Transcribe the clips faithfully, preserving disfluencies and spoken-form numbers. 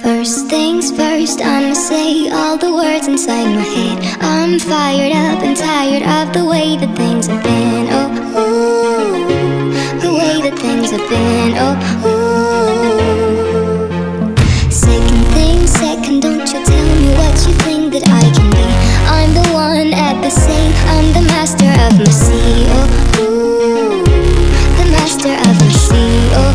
First things first, I'ma say all the words inside my head. I'm fired up and tired of the way that things have been. Oh, ooh, the way that things have been. Oh, ooh. Second thing second, don't you tell me what you think that I can be. I'm the one at the sea, I'm the master of my sea. Oh, ooh, the master of my sea. Oh,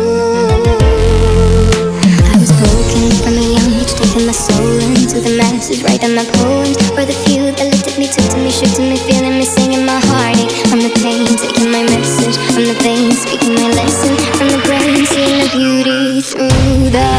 my soul into the masses, writing my poems for the few that looked at me, took to me, shook to me, feeling me, singing my heartache from the pain, taking my message from the veins, speaking my lesson from the brain, seeing the beauty through the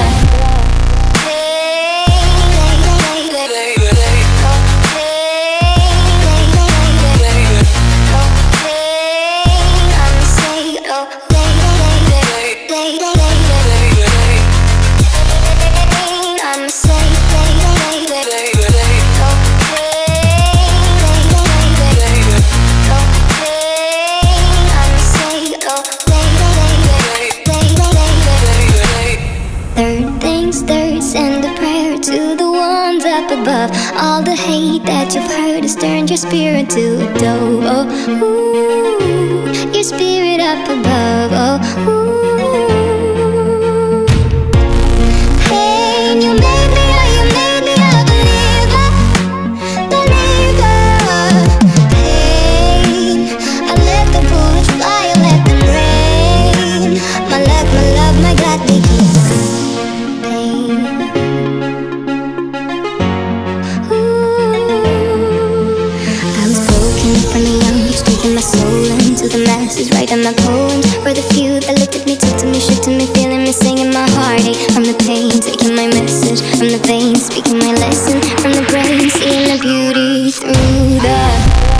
send a prayer to the ones up above. All the hate that you've heard has turned your spirit to a dove. Oh, ooh, your spirit up above. Oh, ooh. Hey, you made me, oh, you made me a believer, believer. Pain, I let the bullets fly, I let them rain. My luck, my love, my God, they keep my soul into the masses, writing my poems for the few that looked at me, took to me, shook to me, feeling me, singing my heartache from the pain, taking my message from the veins, speaking my lesson from the brain, seeing the beauty through the